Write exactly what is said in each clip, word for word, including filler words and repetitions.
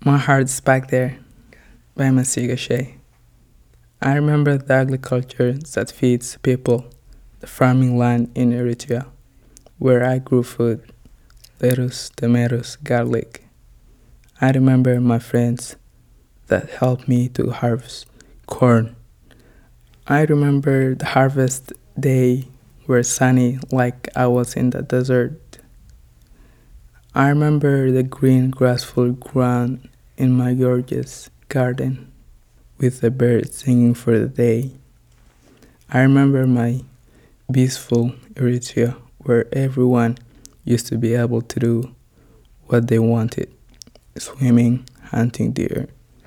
My Heart's Back There by Masiga Shea. I remember the agriculture that feeds people, the farming land in Eritrea, where I grew food, lettuce, tomatoes, garlic. I remember my friends that helped me to harvest corn. I remember the harvest day were sunny like I was in the desert. I remember the green graceful ground in my gorgeous garden with the birds singing for the day. I remember my peaceful Eritrea where everyone used to be able to do what they wanted, swimming, hunting deer.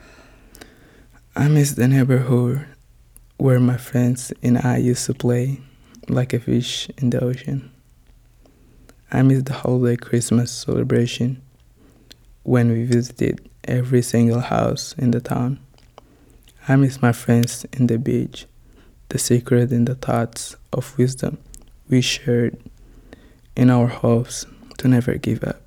I miss the neighborhood where my friends and I used to play like a fish in the ocean. I miss the holiday Christmas celebration when we visited every single house in the town. I miss my friends in the beach, the secret and the thoughts of wisdom we shared in our hopes to never give up.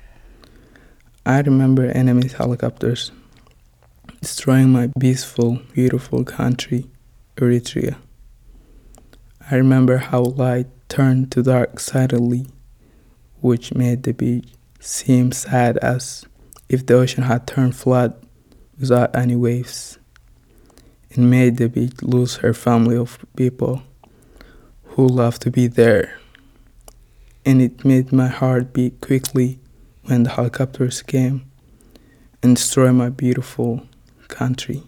I remember enemy helicopters destroying my peaceful, beautiful country, Eritrea. I remember how light turned to dark suddenly, which made the beach seem sad as if the ocean had turned flat without any waves. It made the beach lose her family of people who loved to be there. And it made my heart beat quickly when the helicopters came and destroyed my beautiful country.